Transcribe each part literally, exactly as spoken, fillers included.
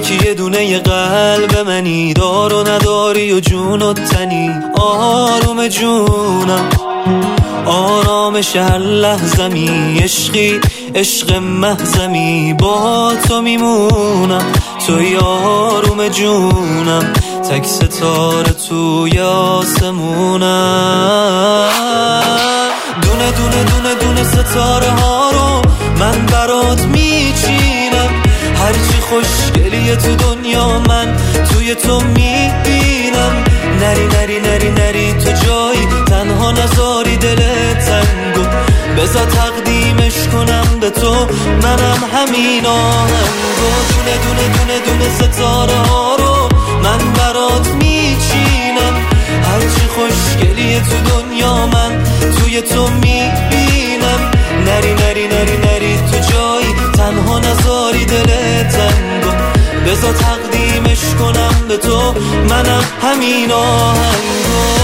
که یه دونه ی قلب منی، دار و نداری و جون و تنی. آروم جونم آرامش هر لحظمی، عشقی عشق محزمی، با تو میمونم توی آروم جونم، تک ستاره توی آسمونم. دونه دونه دونه دونه ستاره ها رو من برات میچینم، هرچی خوشگلیه تو دنیا من توی تو میبینم. نری نری نری نری تو جایی تنها نذاری دلت تنگو، بذار تقدیمش کنم به تو منم همین آهنگو. دونه دونه دونه دونه ستاره ها رو من برات میچینم، هرچی خوشگلیه تو دنیا من توی تو میبینم. نری نری نری نری تو جایی تنها نذاری دلت تنگو، بذار تقدیمش کنم به تو منم همین آهنگو.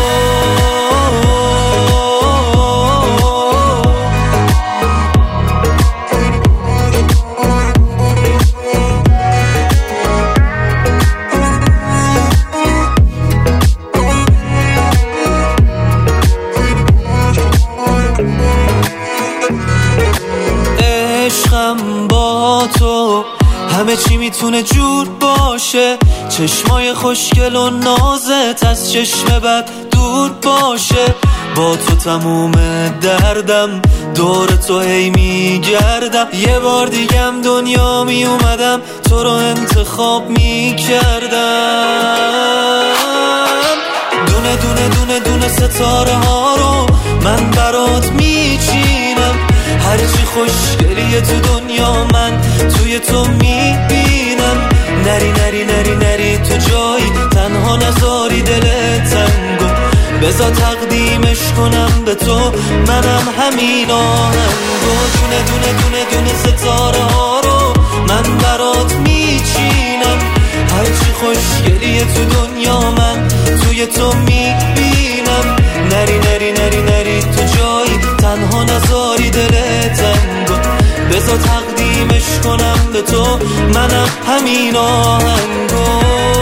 عشقم با تو همه چی میتونه جور باشه، چشمای خوشگل و نازت از چشم بد دور باشه. با تو تموم دردم دور تو هی میگردم، یه بار دیگم دنیا میومدم تو رو انتخاب میکردم. دونه دونه دونه دونه ستاره ها رو من برات میچینم، هرچی خوشگلیه تو دنیا من توی تو میبینم. نری نری نری نری تو جایی تنها نذاری دلت تنگو، بذار تقدیمش کنم به تو منم همین آهنگو. دونه دونه دونه دونه ستاره ها رو من برات میچینم، هرچی خوشگلیه تو دنیا من توی تو میبینم. نری نری نری نری تو جایی تنها نذاری دلت تنگو، بذار تقدیمش کنم به تو منم همین آهنگو.